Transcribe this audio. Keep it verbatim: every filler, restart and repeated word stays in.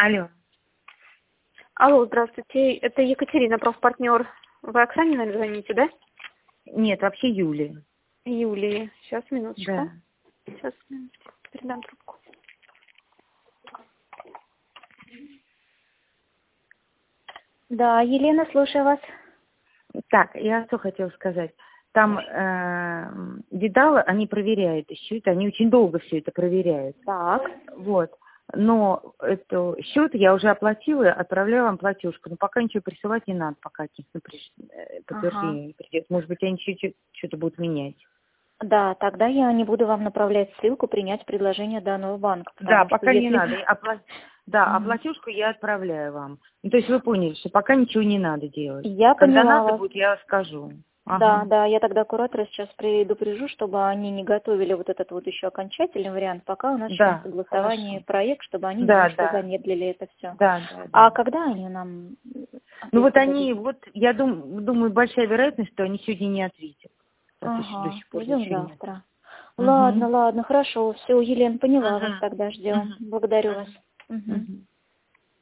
Алло. Алло, здравствуйте. Это Екатерина, профпартнер. Вы Оксане, наверное, звоните, да? Нет, вообще Юлия. Юлии. Сейчас, минуточку. Да. Сейчас, минуточку. Передам трубку. Да, Елена, слушаю вас. Так, я что хотела сказать. Там э, видала, они проверяют еще это, они очень долго все это проверяют. Так. Вот. Но это счет я уже оплатила, отправляю вам платежку. Но пока ничего присылать не надо, пока каких-то подтверждений Ага. не придет. Может быть, они чуть-чуть что-то будут менять. Да, тогда я не буду вам направлять ссылку принять предложение данного банка, Да, потому что пока не если... надо. Опла- Да, а Мгм. платежку я отправляю вам. Ну, то есть вы поняли, что пока ничего не надо делать. Я Когда поняла надо вас. будет, я скажу. Да, Ага. да, я тогда куратора сейчас предупрежу, чтобы они не готовили вот этот вот еще окончательный вариант, пока у нас еще на Да, согласовании хорошо. проект, чтобы они Да, немножко да. замедлили это все. Да, да, А да. когда они нам Ну вот ответку они, дадут? вот я дум, думаю, большая вероятность, что они сегодня не ответят. Раз еще до Ага, сих пор ждем ничего нет. завтра. Ладно, Угу. ладно, хорошо, все, Елена, поняла вас, Угу. тогда ждем. Угу. Благодарю вас. Мгм. Угу.